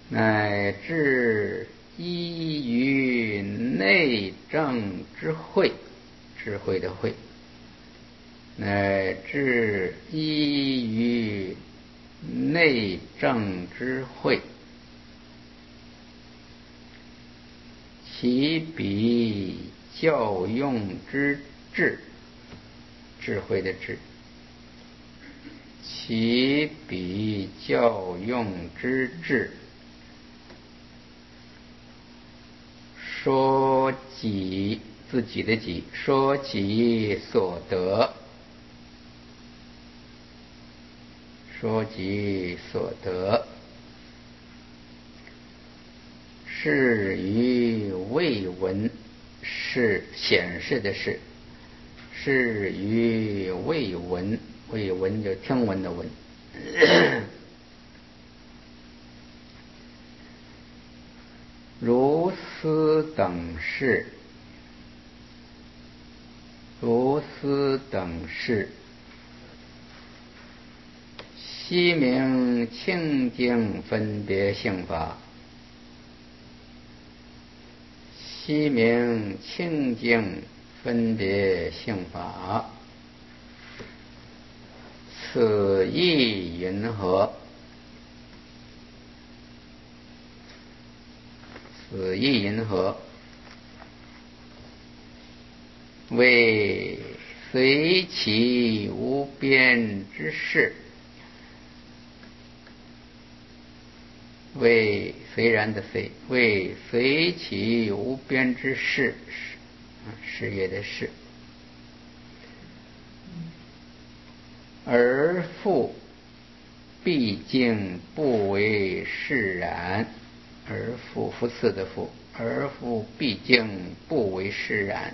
乃至依于内政之慧，智慧的慧，乃至依于内政之慧，其彼教用之智，智慧的智，其彼教用之智，说己，自己的己，说己所得，说己所得，是于未闻，是显示的是，是于未闻，未闻就听闻的闻。如斯等事，如斯等事，悉名清净分别性法，悉名清净分别性法，此意云何？此意云何？为随其无边之事，为虽然的虽，为随其无边之事，事业的事，而复毕竟不为释然，而复复次的复，而复毕竟不为释然。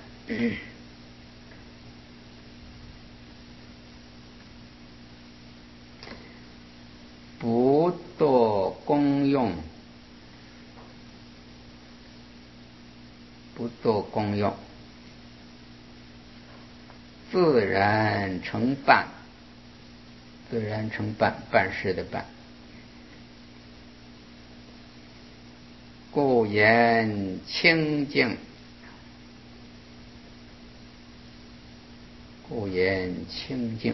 不堕功用，不堕功用，自然成办，自然成办，办事的办。故言清净，故言清净。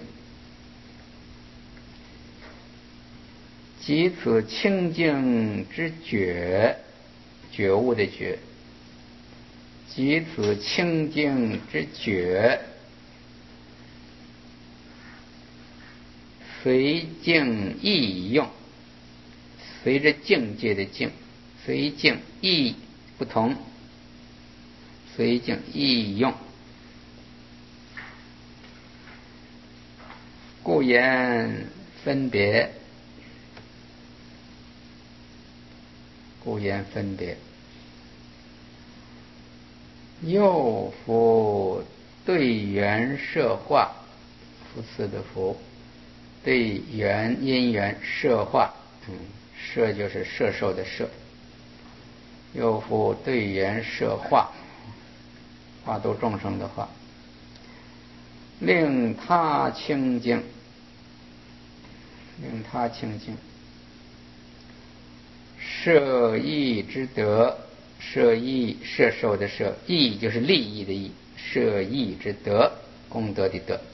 即此清净之觉，觉悟的觉，即此清净之觉，随境异用，随着境界的境，随境异不同，随境异用。故言分别，故言分别。又复对缘摄化，复次的复，对缘因缘摄化，摄就是摄受的摄。又复对缘摄化，化度众生的化，令他清净，令他清净。摄益之德，摄益摄受的摄，益就是利益的益，摄益之德，功德的德。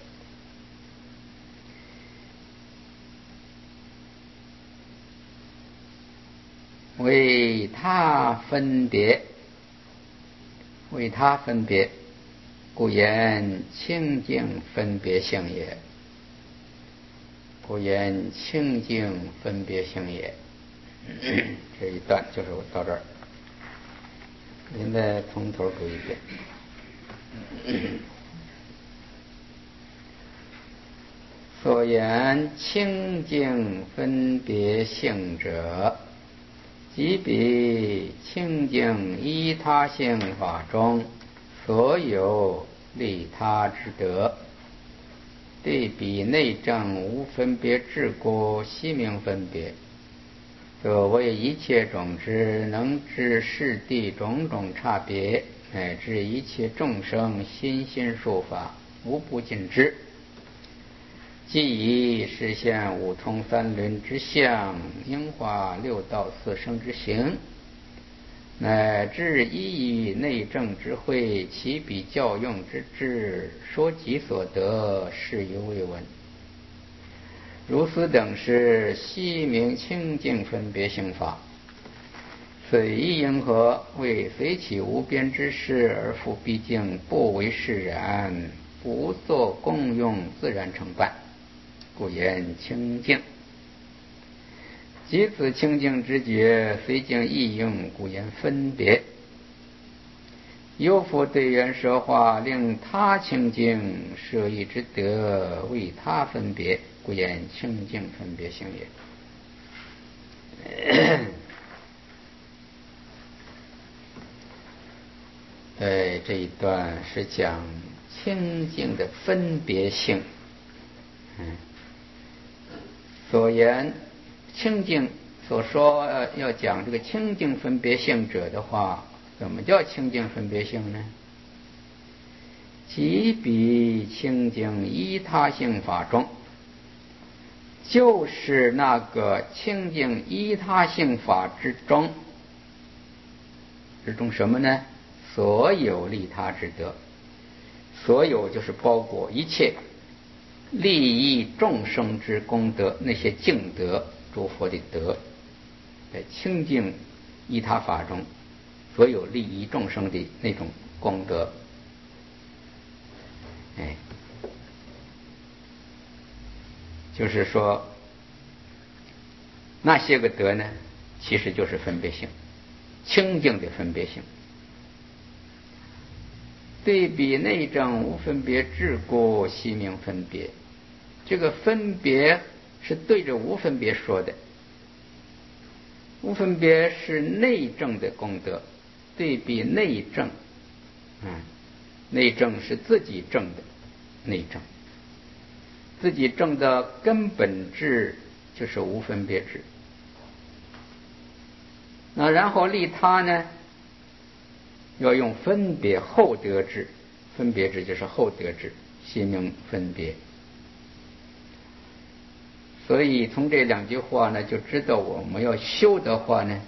为他分别，为他分别，故言清净分别性也，故言清净分别性也。这一段就是到这儿，现在从头读一遍。所言清净分别性者，即彼清净依他性法中所有利他之德，对彼内证无分别智故悉名分别，则为一切种子能知世地种种差别，乃至一切众生心心术法，无不尽知。 即以实现五通三轮之相，应化六道四生之行，乃至依于内证之慧，其比教用之智，说己所得，是犹未闻。如斯等是悉名清净分别性法，随意因何？为随其无边之事，而复毕竟不为释然，不作共用，自然成办，故言清净。即此清净之觉，虽经意用，故言分别。有复对缘说话，令他清净，舍意之德，为他分别，故言清净分别性也。这一段是讲清净的分别性。所言清净，所说要讲这个清净分别性者的话，怎么叫清净分别性呢？即彼清净依他性法中，就是那个清净依他性法之中什么呢？所有利他之德，所有就是包括一切利益众生之功德，那些净德，诸佛的德，在清净依他法中，所有利益众生的那种功德，就是说那些个德呢，其实就是分别性，清净的分别性。对比内证无分别智故，悉名分别。这个分别是对着无分别说的，无分别是内证的功德，对比内证，内证是自己证的内证，自己证的根本智就是无分别智。那然后利他呢，要用分别后得智，分别智就是后得智，悉名分别。所以从这两句话呢，就知道我们要修的话呢，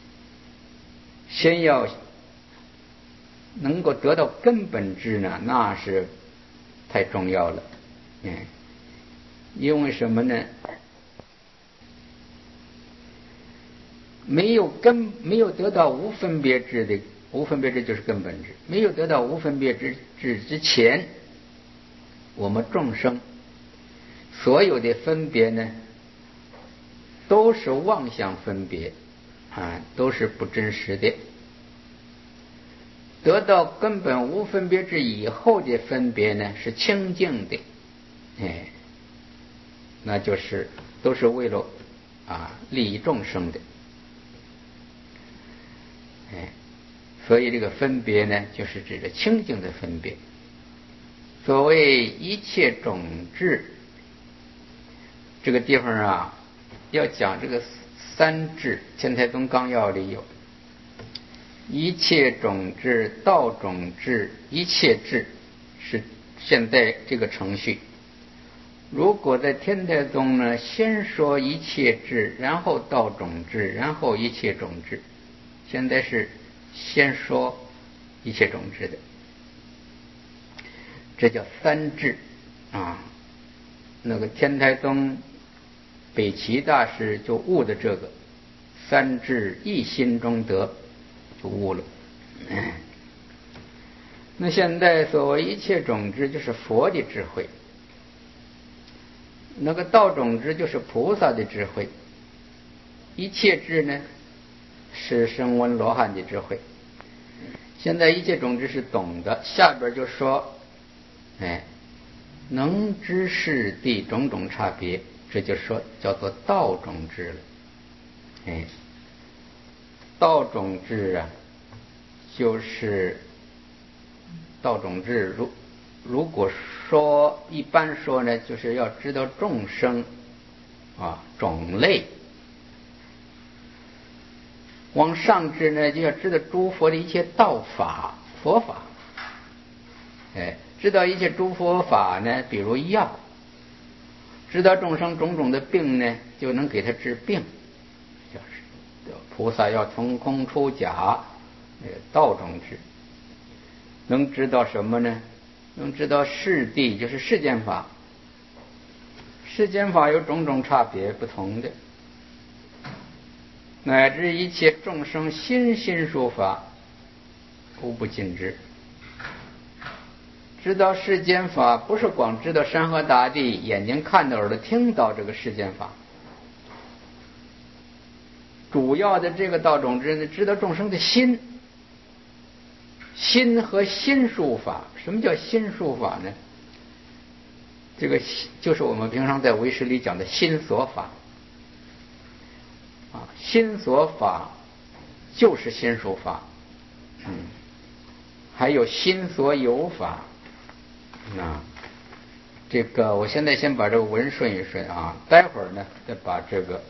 先要能够得到根本智呢，那是太重要了。因为什么呢？没有得到无分别智的，无分别智就是根本智。没有得到无分别智之前，我们众生所有的分别呢，都是妄想分别，都是不真实的。得到根本无分别智以后的分别呢，是清净的，那就是都是为了利益众生的。所以这个分别呢，就是指着清净的分别。所谓一切种智，这个地方要讲这个三智，天台宗纲要里有一切种智、道种智、一切智，是现在这个程序。如果在天台宗呢，先说一切智，然后道种智，然后一切种智。现在是先说一切种智的，这叫三智那个天台宗北齐大师就悟的这个三智一心中得，就悟了。那现在所谓一切种智就是佛的智慧，那个道种智就是菩萨的智慧，一切智呢是声闻罗汉的智慧。现在一切种智是懂的，下边就说能知是地种种差别，这就说叫做道种智了。道种智就是道种智，如果说一般说呢，就是要知道众生种类。往上知呢，就要知道诸佛的一切道法、佛法。知道一切诸佛法呢，比如药， 知道众生种种的病呢，就能给他治病。就是菩萨要从空出假，道中治。能知道什么呢？能知道世谛，就是世间法。世间法有种种差别不同的，乃至一切众生心术法，无不尽知。知道世间法，不是光知道山河大地，眼睛看到耳朵听到这个世间法。主要的这个道种知呢，知道众生的心，心和心术法。什么叫心术法呢？这个就是我们平常在唯识里讲的心所法啊，心所法就是心术法，还有心所有法。这个我现在先把这个文顺一顺啊，待会儿呢再把这个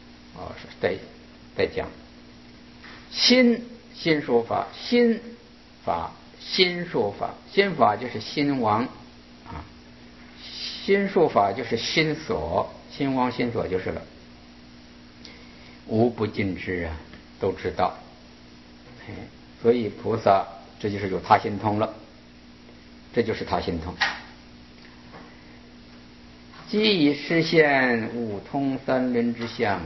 再讲。心术法，心法心术法，心法就是心王啊，心术法就是心所，心王心所就是了。无不尽知啊，都知道。所以菩萨这就是有他心通了，这就是他心通。即以实现五通三轮之相，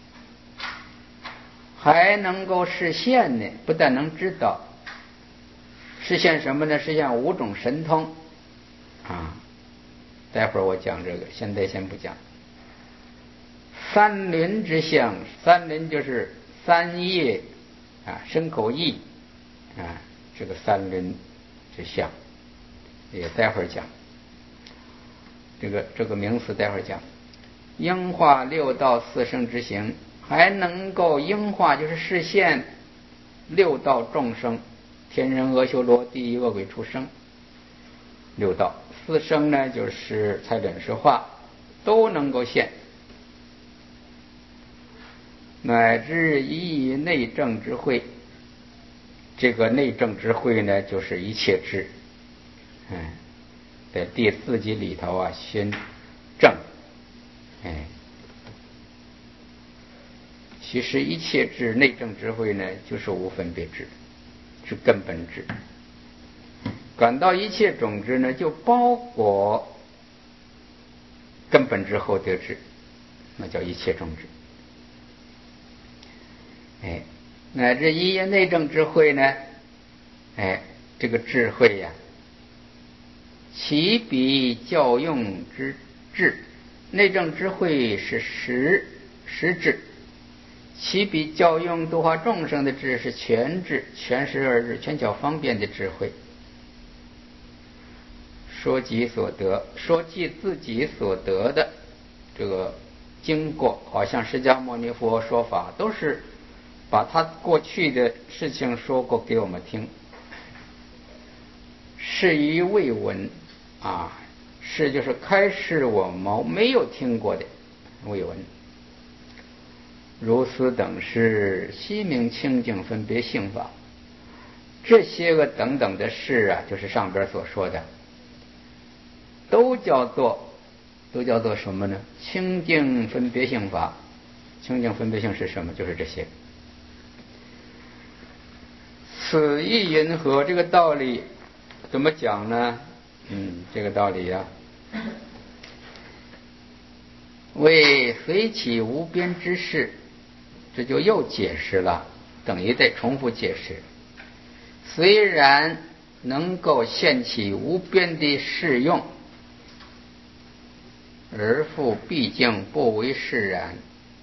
还能够实现呢，不但能知道，实现什么呢？实现五种神通啊！待会儿我讲这个，现在先不讲。三轮之相，三轮就是三业啊，身口意啊，这个三轮之相也待会儿讲。这个名词待会儿讲。应化六道四生之行，还能够应化，就是实现六道众生，天人阿修罗地狱恶鬼畜生。六道四生呢，就是财忍施化，都能够现。乃至以内证之慧，这个内证之慧呢，就是一切智。在第四集里头啊，宣证。其实一切智内证智慧呢，就是无分别智，是根本智。感到一切种智呢，就包括根本智后得智，那叫一切种智。乃至一内证智慧呢，这个智慧呀，其比教用之智，内证智慧是实智，其比教用度化众生的智是全智，全实而智，全巧方便的智慧。说己所得，说记自己所得的这个经过，好像释迦牟尼佛说法都是把他过去的事情说过给我们听。是以未闻啊，是就是开示我们没有听过的未闻。如斯等是悉名清净分别性法，这些个等等的事啊，就是上边所说的，都叫做什么呢？清净分别性法。清净分别性是什么？就是这些。此意云何？这个道理怎么讲呢？这个道理啊，为随起无边之事，这就又解释了，等于再重复解释。虽然能够现起无边的事用，而复毕竟不为是然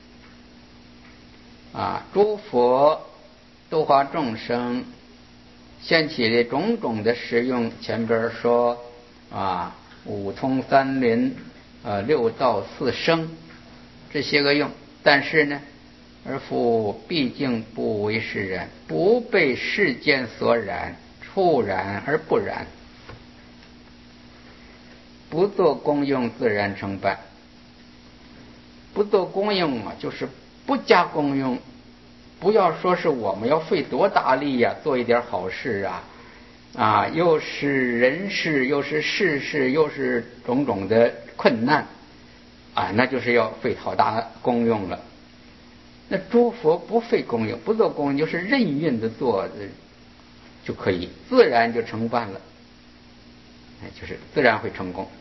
啊！诸佛度化众生现起的种种的实用，前边说啊，五通三轮六道四生这些个用，但是呢，而复毕竟不为是然，不被世间所染，触染而不染，不做功用自然成办。不做功用啊，就是不加功用。不要说是我们要费多大力呀，做一点好事啊，又是人事，又是世事，又是种种的困难， 那就是要费好大功用了。那诸佛不费功用，不做功用，就是任运的做就可以，自然就成办了，就是自然会成功。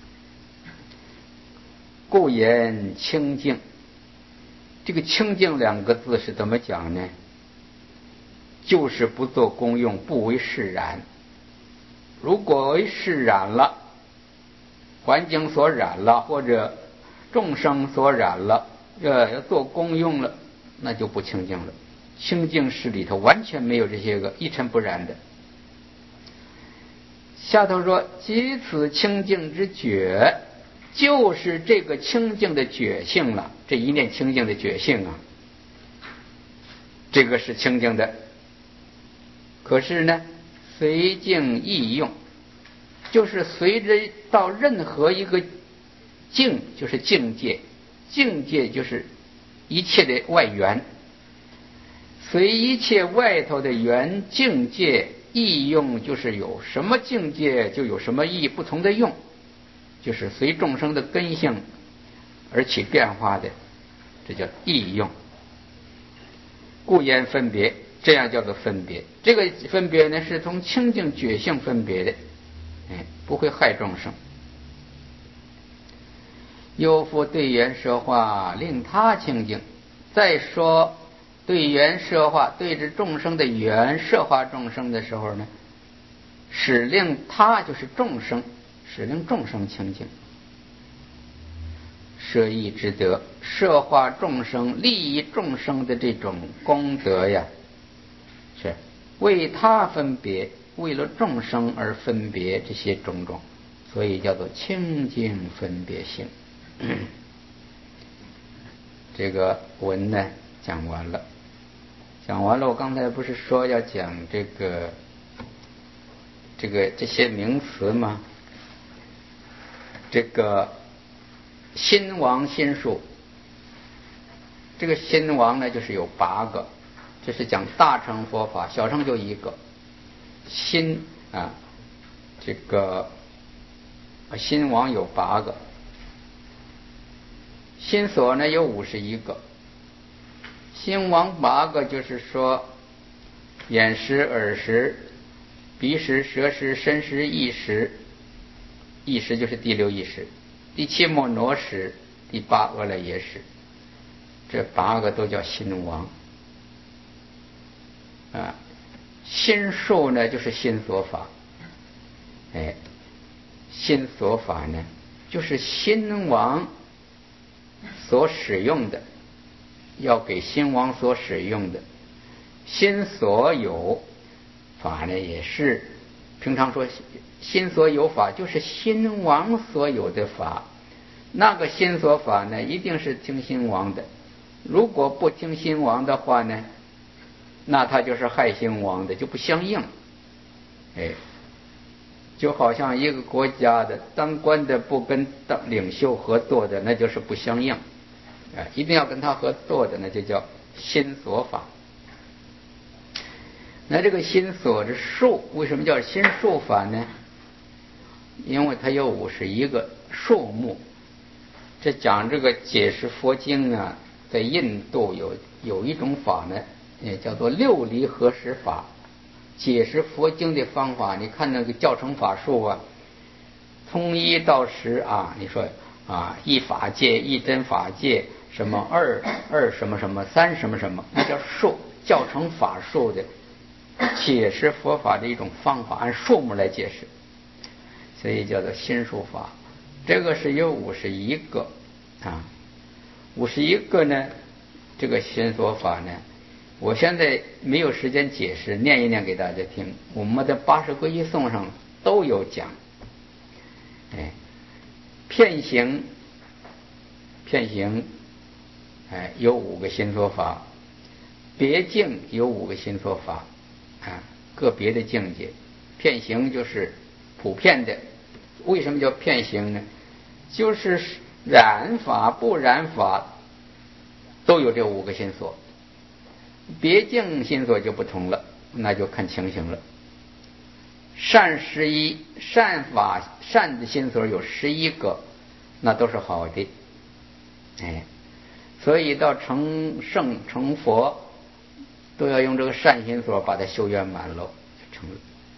故言清净，这个清净两个字是怎么讲呢？就是不做功用，不为事染。如果为事染了，环境所染了，或者众生所染了，要做功用了，那就不清净了。清净识里头完全没有这些个一尘不染的。下头说即此清净之觉，就是这个清净的觉性了。这一念清净的觉性啊，这个是清净的。可是呢，随境易用，就是随着到任何一个境，就是境界，境界就是一切的外缘，随一切外头的缘境界易用，就是有什么境界就有什么意不同的用，就是随众生的根性而起变化的，这叫易用。故言分别，这样叫做分别。这个分别呢，是从清净觉性分别的，不会害众生。又复对缘说话，令他清净。再说对缘说话，对着众生的缘说话众生的时候呢，使令他就是众生，使令众生清净。摄益之德，摄化众生、利益众生的这种功德呀，是为他分别，为了众生而分别这些种种，所以叫做清净分别性。这个文呢讲完了，我刚才不是说要讲这些名词吗？这个心王心术，这个心王呢就是有8个，这是讲大乘佛法，小乘就1个。心这个心王有8个，心所呢有51个。心王8个就是说眼识、耳识、鼻识、舌识、身识、意识。意识就是第6意识，第7摩罗识，第8阿赖耶识，这8个都叫心王。心术呢就是心所法，心所法呢就是心王所使用的，要给心王所使用的。心所有法呢也是平常说心所有法，就是心王所有的法。那个心所法呢一定是听心王的，如果不听心王的话呢，那他就是害心王的，就不相应。就好像一个国家的当官的不跟当领袖合作的，那就是不相应。一定要跟他合作的，那就叫心所法。那这个心所的数，为什么叫心数法呢？因为它有51个数目。这讲这个解释佛经啊，在印度有一种法呢，也叫做6离合实法。解释佛经的方法，你看那个教程法术啊，从1到10你说一法界、一真法界，什么二什么什么，3什么什么，那叫数，教程法术的解释佛法的一种方法，按数目来解释，所以叫做心术法。这个是有51个51个呢，这个心所法呢，我现在没有时间解释，念一念给大家听。我们的80皈依颂上都有讲。片行有5个心所法，别境有5个心所法个别的境界。片行就是普遍的。为什么叫片行呢？就是染法不染法都有这5个心所。别境心所就不同了，那就看情形了。善11，善法善的心所有11个，那都是好的。 所以到成圣成佛都要用这个善心所把它修圆满了就成了。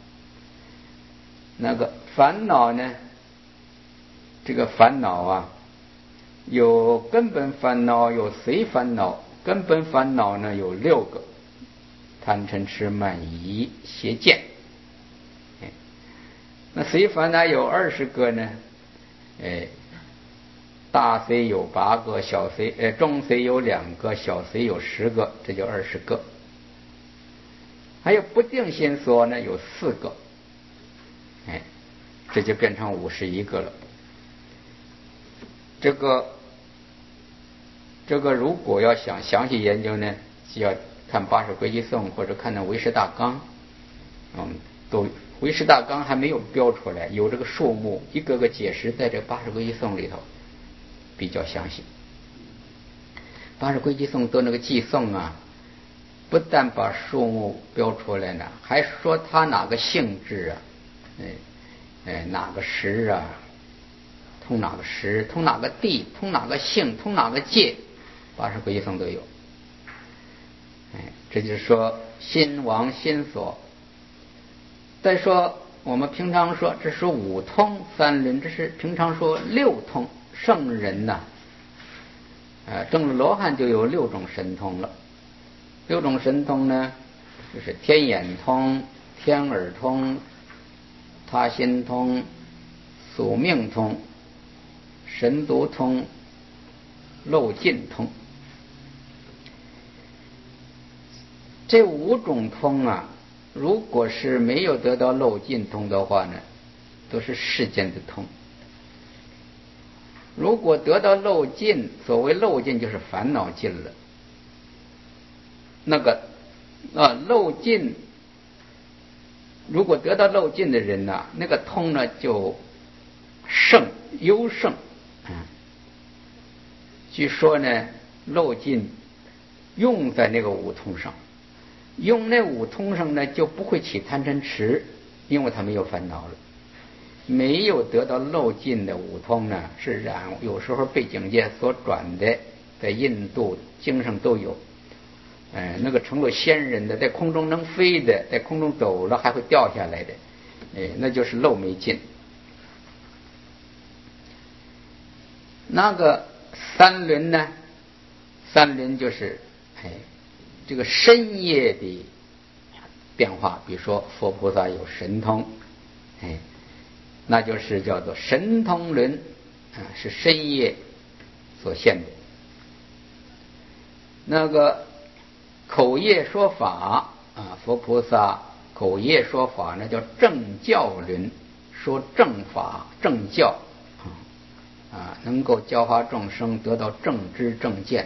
那个烦恼呢，这个烦恼啊，有根本烦恼，有随烦恼。根本烦恼呢有6个：贪嗔痴慢疑邪见。那随烦恼有20个呢，大随有8个，小随中随有2个，小随有10个，这就20个。还有不定心所呢有4个，这就变成51个了。这个如果要想详细研究呢，就要看80归集颂或者看那唯识大纲。唯识大纲还没有标出来，有这个数目一个个解释在这80归集颂里头比较详细。80归集颂做那个记颂啊，不但把数目标出来呢，还说它哪个性质啊，哪个时啊，通哪个时，通哪个地，通哪个性，通哪个界，80归集颂都有。这就是说心王心所。再说我们平常说这是5通3轮，这是平常说6通。圣人呐，证了罗汉就有6种神通了。6种神通呢，就是天眼通、天耳通、他心通、宿命通、神足通、漏尽通。这5种通啊，如果是没有得到漏尽通的话呢，都是世间的通。如果得到漏尽，所谓漏尽就是烦恼尽了。那个漏尽，如果得到漏尽的人呢，那个通呢就胜优胜。据说呢，漏尽用在那个5通上，用那5通上呢就不会起贪嗔痴，因为他没有烦恼了。没有得到漏尽的5通呢，是有时候被境界所转的，在印度经上都有。那个成了仙人的，在空中能飞的，在空中走了还会掉下来的，那就是漏没尽。那个3轮呢，3轮就是这个深夜的变化。比如说佛菩萨有神通，那就是叫做神通轮，是深夜所现的。那个口业说法佛菩萨口业说法那叫正教轮，说正法正教能够教化众生得到正知正见。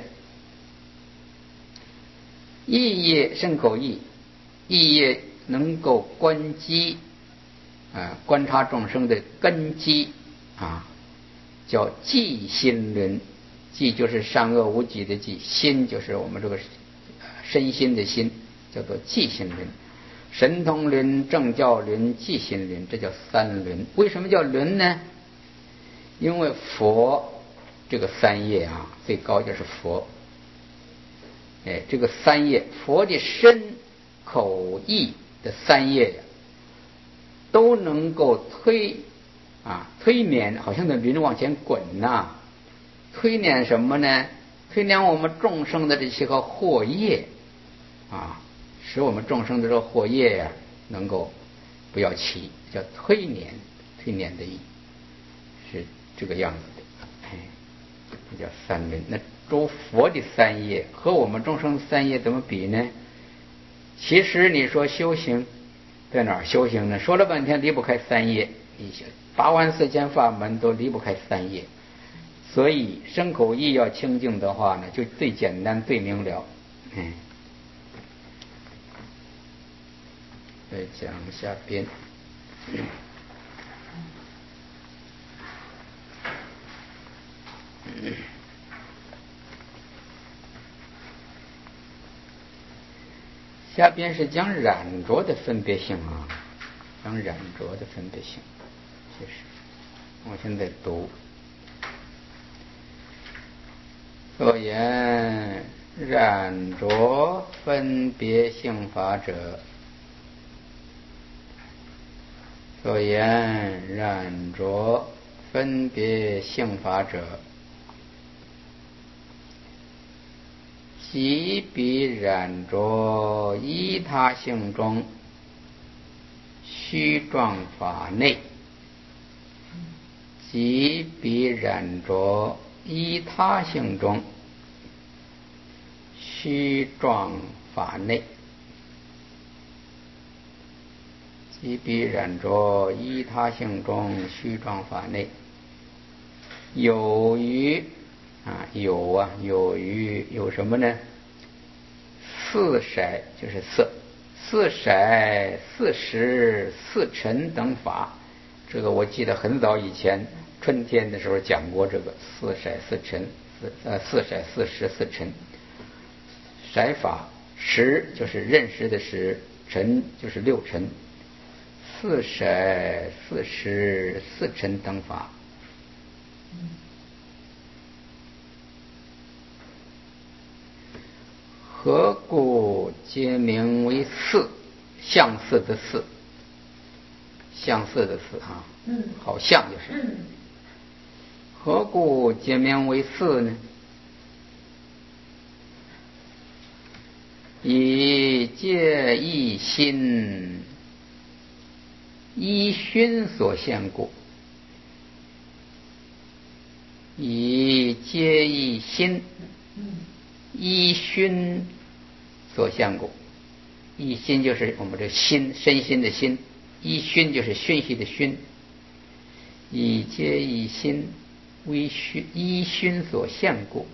意业身口意，意业能够观机观察众生的根基叫寂心轮。寂就是善恶无己的寂，心就是我们这个身心的心，叫做寂心轮。神通轮、正教轮、寂心轮，这叫3轮。为什么叫轮呢？因为佛这个3业最高就是佛。这个3业，佛的身口意的3业都能够推撵，好像那轮往前滚推撵什么呢？推撵我们众生的这些个惑业使我们众生的这个惑业能够不要起，叫推撵的意，是这个样子的。这叫3轮。那诸佛的3业和我们众生3业怎么比呢？其实你说修行在哪儿修行呢？说了半天离不开3业，84000法门都离不开3业。所以身口意要清净的话呢，就最简单最明了。再讲下边。下边是讲染着的分别性讲染着的分别性。其实我现在读所言染着分别性法者，所言染着分别性法者，即彼染着依他性中虚状法内，即彼染着依他性中虚状法内，即彼染着依他性中虚状法内，有于有什么呢？四色就是色，四色、四时、四尘等法。这个我记得很早以前春天的时候讲过这个四色、四尘、四色、四时、四尘。色法，识就是认识的识，尘就是六尘。四色、四时、四尘等法。何故皆名为四？相似的似，相似的似啊，好像就是。何故皆名为四呢？以皆一心依熏所现故。以皆一心依熏所现故。一心就是我们这心，身心的心，依熏就是熏习的熏。以皆一心为依熏所现故。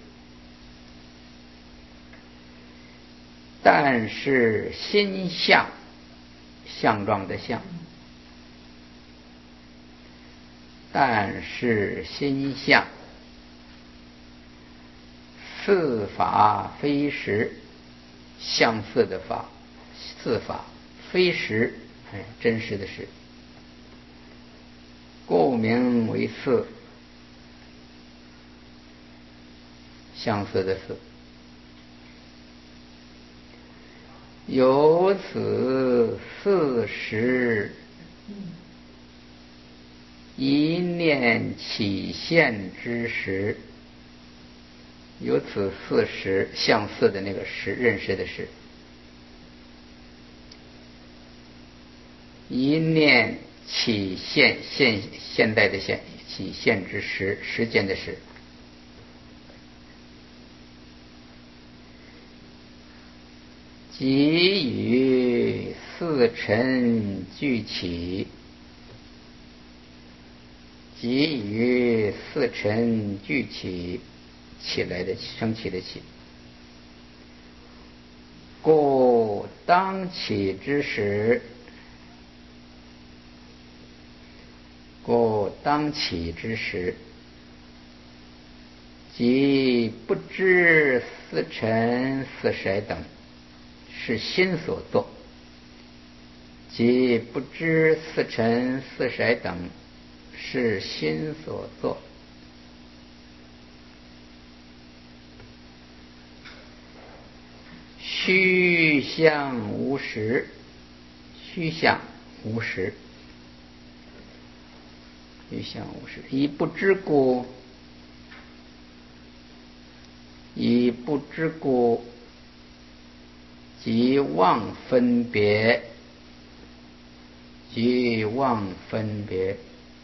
但是心相，相状的相，但是心相，四法非实，相似的法，四法非实，真实的实，故名为四，相似的四。由此四时一念起现之时，由此四时，相似的那个时，认识的时，一念起现，现代的现，起现之时，时间的时。即与四尘俱起，即与四尘俱起，起来的升起的起。故当起之时，即不知四尘四色等是心所作，即不知四尘四色等是心所作。虚相无实，虚相无实，虚相无实。以不知故，以不知故，即妄分别，即妄分别，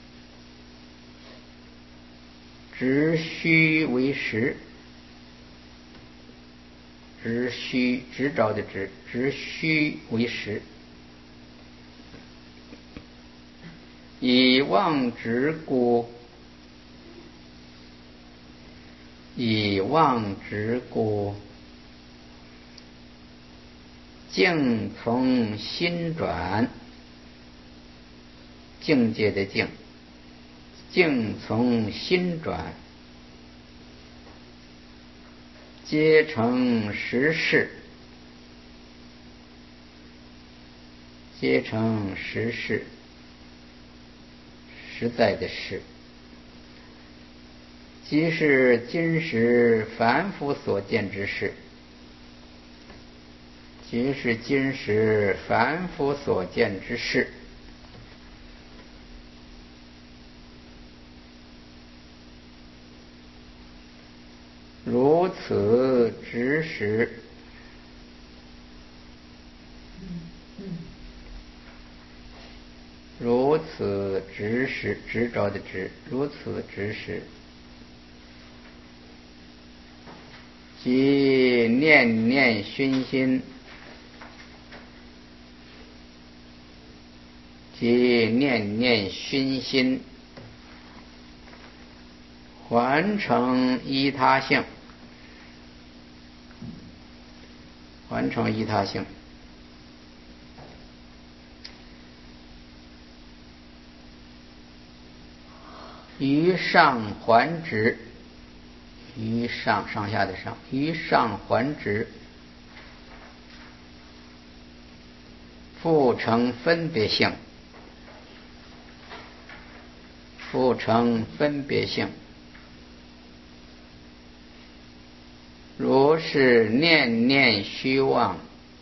执虚为实，执虚，执着的执，执虚为实。以妄执故，以妄执故，境从心转，境界的境，境从心转，皆成实事，皆成实事，实在的事。 即是今时凡夫所见之事，即是今时凡夫所见之事。如此执时，如此执时，执着的执，如此执时，即念念熏心，即念念熏心，还成依他性，还成依他性。于上还直，于上上下的上，于上还直，复成分别性，复成分别性。如是念念虚妄，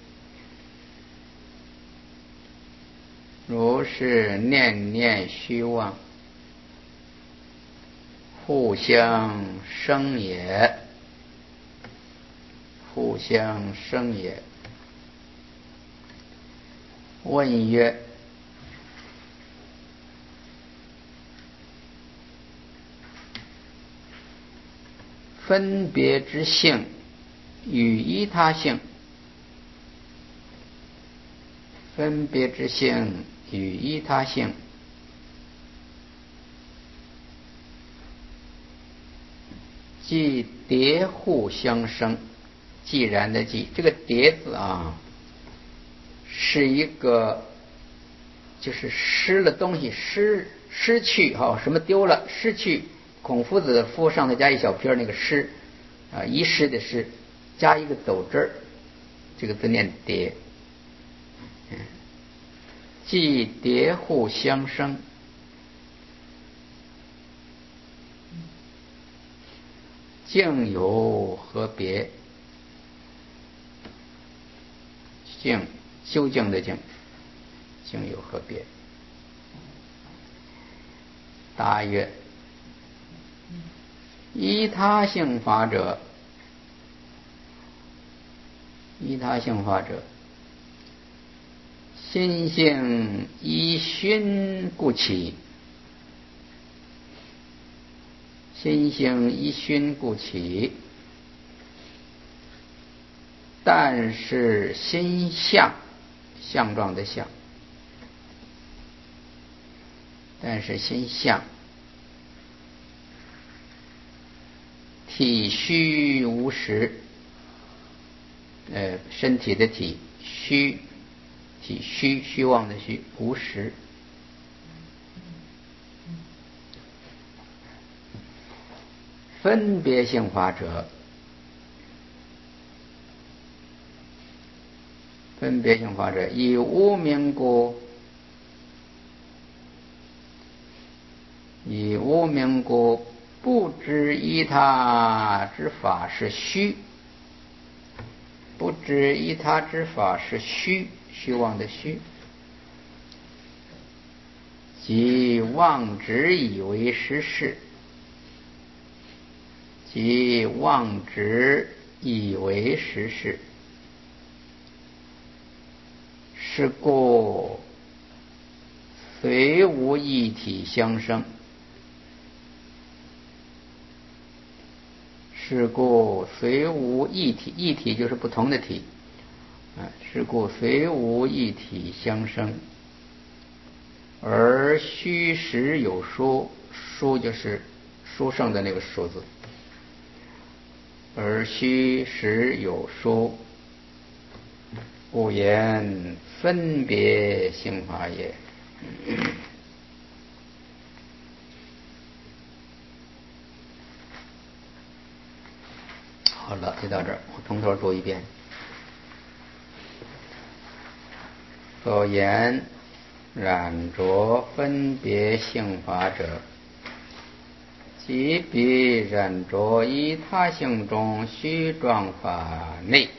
如是念念虚妄，互相生也，互相生也。问曰：分别之性与依他性，分别之性与依他性，即迭互相生。既然的既，这个迭字啊，是一个就是失了东西，失去什么丢了，失去。孔夫子的夫上头加一小撇那个失啊，遗失的失，加一个斗字，这个字念迭。即迭互相生，境有何别？境，究竟的境，境有何别？答曰：依他性法者，依他性法者，心性依熏故起，心性依熏故起，但是心相，相状的相，但是心相，体虚无实，身体的体，虚，体虚，虚妄的虚，无实。分别性法者，分别性法者，以无明故，以无明故，不知依他之法是虚，不知依他之法是虚，虚妄的虚，即妄执以为实事，即妄执以为实事。是故虽无一体相生，是故虽无一体，一体就是不同的体，是故虽无一体相生，而虚实有殊，殊就是殊胜的那个殊字，而虚实有殊，故言分别性法也。好了，就到这儿，我从头读一遍。所言染着分别性法者， 即彼染着依他性中虚状法内，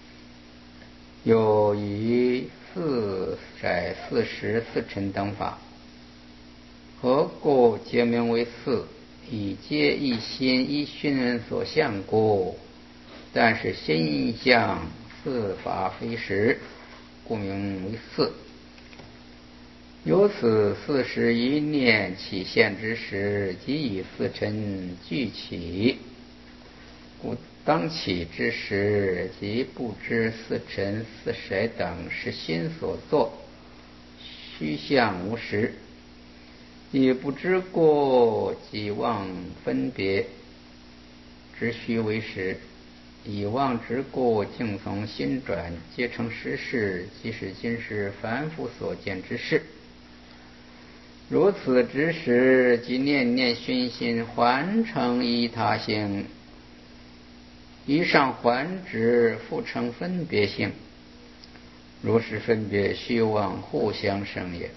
有以四色、四时、四尘等法，何故皆名为四？以皆一心一熏所现故，但是心相四法非实，故名为四。由此四时一念起现之时，即以四尘俱起，故当起之时，即不知四尘四识等是心所作，虚相无实，亦不知过，即妄分别，知虚为实，以妄执过，境从心转，皆成实事，即是今世凡夫所见之事。如此之时，即念念熏心，还成依他性，以上还执，复成分别性。如是分别，虚妄互相生也。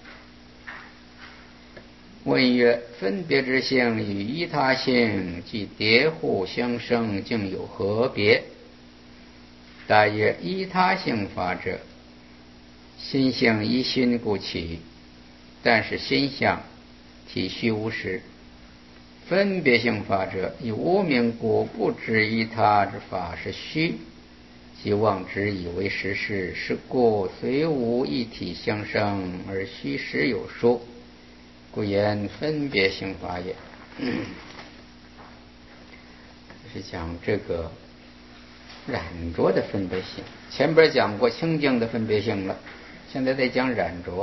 问曰：分别之性与依他性，即迭互相生，竟有何别？答曰：依他性法者，心性依熏故起，但是心相体虚无实。分别性法者，以无明故不知依他之法是虚，即妄执以为实事，是故虽无一体相生，而虚实有殊，故言分别性法也。是讲这个染着的分别性，前边讲过清净的分别性了，现在在讲染着。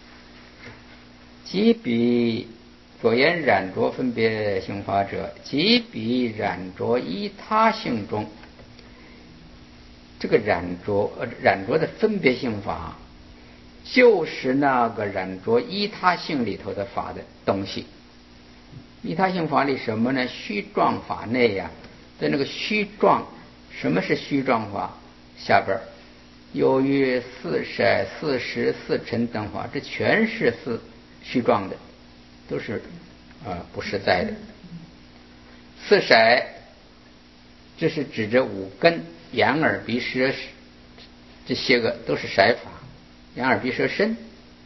即彼所言染着分别性法者，即彼染着依他性中，这个染着的分别性法，就是那个染着依他性里头的法的东西。依他性法里什么呢？虚状法内呀，在那个虚状，什么是虚状法？下边由于四色、四时、四尘等法，这全是虚状的，都是不实在的。四色，这是指着五根，眼耳鼻舌，这些个都是色法，眼耳鼻舌身。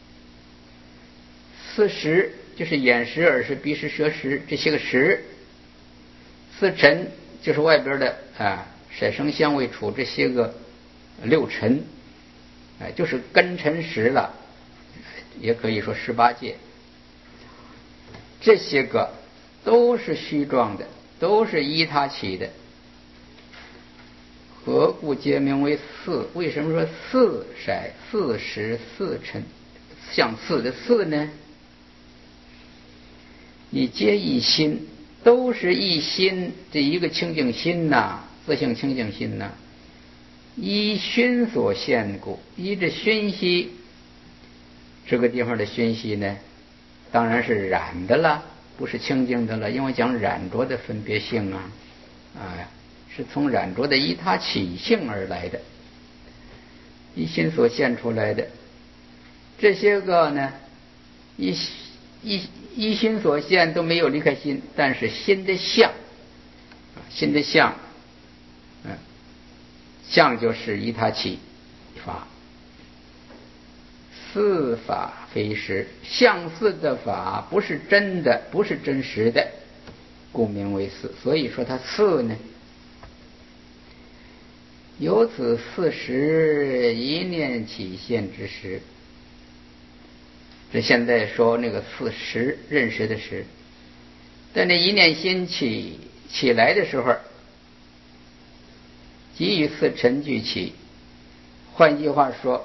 四时就是眼识耳识鼻识舌识，这些个识。四尘就是外边的色声香味触这些个六尘，就是根尘识了，也可以说18界。这些个都是虚状的，都是依他起的。何故皆名为四？为什么说四色、四时、四尘像四的四呢？以皆一心，都是一心，这一个清净心呐，自性清净心呐，依熏所现故，依着熏习，这个地方的熏习呢，当然是染的了，不是清净的了，因为讲染着的分别性是从染着的依他起性而来的，依心所现出来的。这些个呢，依心所现都没有离开心，但是心的相，相就是依他起法。四法非实，相似的法不是真的，不是真实的，故名为四。所以说它四呢，由此四时一念起现之时，这现在说那个四时认识的时，在那一念心起来的时候，即与四尘俱起。换句话说，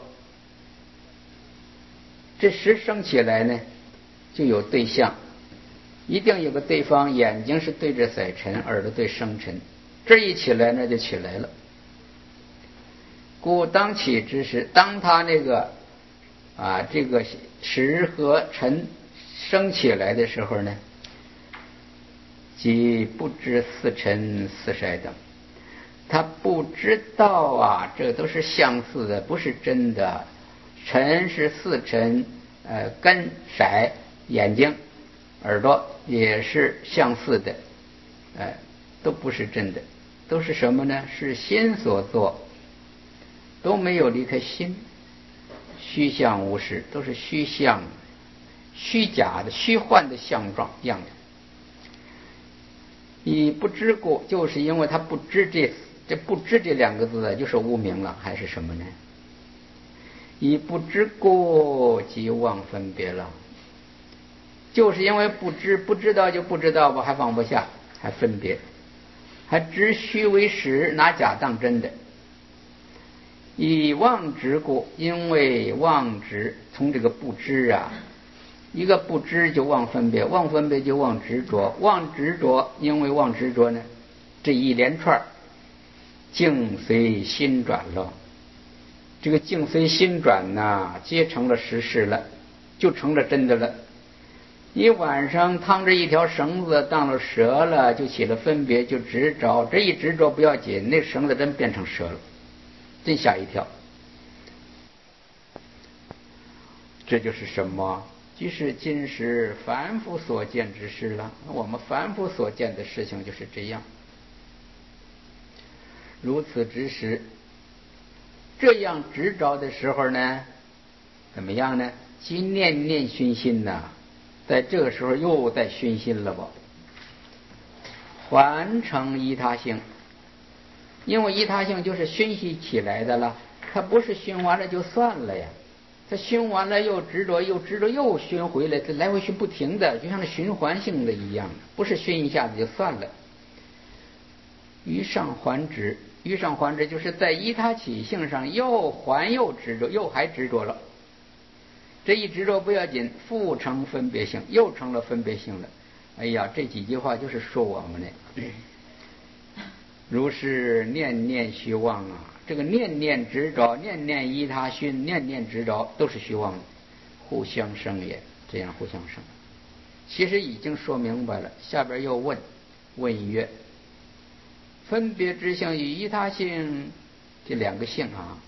这时升起来呢，就有对象，一定有个对方，眼睛是对着色尘，耳朵对声尘，这一起来那就起来了。故当起之时，当他那个这个时和尘升起来的时候呢，即不知四尘四色等，他不知道这都是相似的，不是真的。尘是四尘，根色眼睛耳朵也是相似的， 都不是真的，都是什么呢？是心所作，都没有离开心。虚相无实，都是虚相、虚假的、虚幻的相状样子。以不知故，就是因为他不知这不知这两个字就是无明了，还是什么呢？以不知故即妄分别了，就是因为不知道就不知道吧，还放不下，还分别，还执虚为实，拿假当真的。以妄执故，因为妄执，从这个不知啊，一个不知就妄分别，妄分别就妄执着，妄执着，因为妄执着呢，这一连串境随心转了。这个境随心转呐，皆成了实事了，就成了真的了。你晚上趟着一条绳子当了蛇了，就起了分别，就执着，这一执着不要紧，那绳子真变成蛇了，真吓一跳。这就是什么？即是今时凡夫所见之事了。我们凡夫所见的事情就是这样。如此之时，这样执着的时候呢，怎么样呢？即念念熏心呐，在这个时候又在熏心了吧？还成依他性，因为依他性就是熏习起来的了，它不是熏完了就算了呀。它熏完了又执着，又执着，又熏回来，它来回熏不停的，就像那循环性的一样，不是熏一下子就算了。于上还执，于上还执就是在依他起性上又执着，又还执着了。这一执着不要紧，复成分别性，又成了分别性了。哎呀，这几句话就是说我们的。如是念念虚妄啊，这个念念执着，念念依他熏，念念执着，都是虚妄的，互相生也，这样互相生。其实已经说明白了，下边又问曰：分别之性与依他性这两个性啊，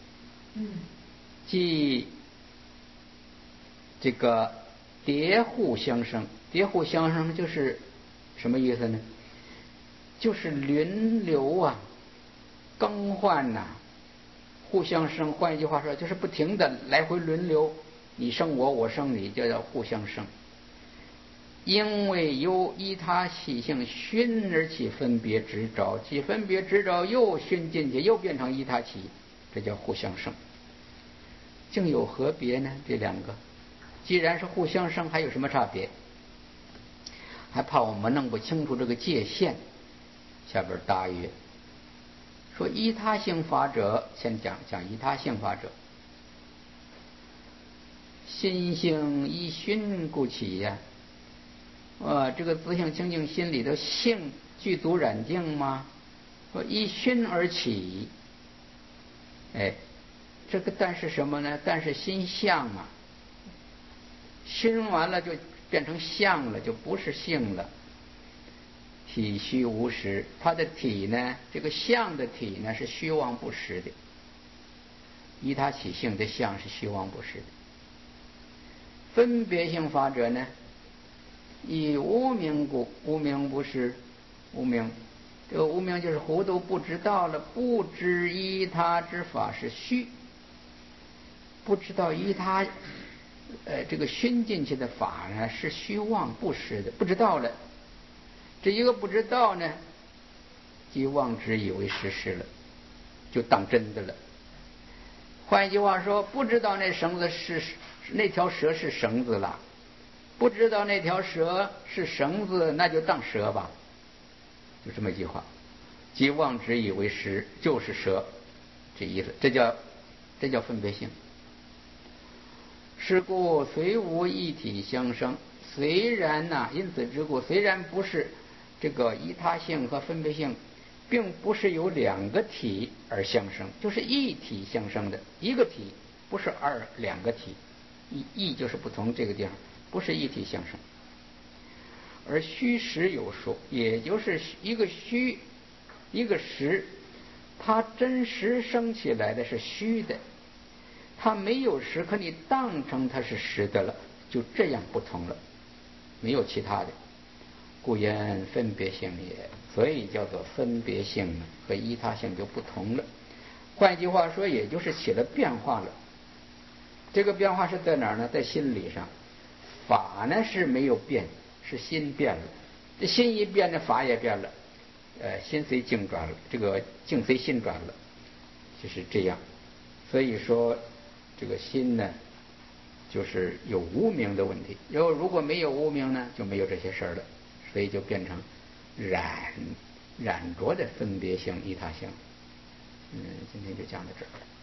即这个叠互相生，叠互相生就是什么意思呢？就是轮流啊，更换呐，互相生。换一句话说，就是不停的来回轮流，你生我，我生你，就叫互相生。因为由依他起性熏而起分别执着，起分别执着又熏进去，又变成依他起，这叫互相生。竟有何别呢？这两个既然是互相生，还有什么差别？还怕我们弄不清楚这个界限。下边答曰：说依他性法者，先讲依他性法者。心性依熏故起呀。这个自性清净心里头性具足染净吗？说依熏而起。这个但是什么呢？但是心相啊，熏完了就变成相了，就不是性了。体虚无实，它的体呢，这个相的体呢是虚妄不实的。依他起性的相是虚妄不实的。分别性法者呢，以无明故，无明不是无明，这个无明就是糊涂，不知道了，不知依他之法是虚，不知道依他这个熏进去的法呢是虚妄不实的，不知道了。这一个不知道呢，即妄执以为实事了，就当真的了。换一句话说，不知道那绳子是那条蛇是绳子了，不知道那条蛇是绳子，那就当蛇吧，就这么一句话。即妄执以为实，就是蛇，这意思。这叫分别性。是故虽无一体相生，虽然呐，因此之故，虽然不是这个依他性和分别性，并不是有两个体而相生，就是一体相生的一个体，不是两个体。异就是不同这个地方，不是一体相生。而虚实有数，也就是一个虚一个实，它真实生起来的是虚的，它没有实，可你当成它是实的了，就这样不同了，没有其他的。 故言分别性也。所以叫做分别性和依他性就不同了。换句话说，也就是起了变化了。这个变化是在哪儿呢？在心理上。法呢是没有变，是心变了。这心一变，这法也变了。心随境转了，这个境随心转了，就是这样。所以说，这个心呢，就是有无明的问题。如果没有无明呢，就没有这些事儿了。所以就变成染着的分别性、依他性。今天就讲到这儿。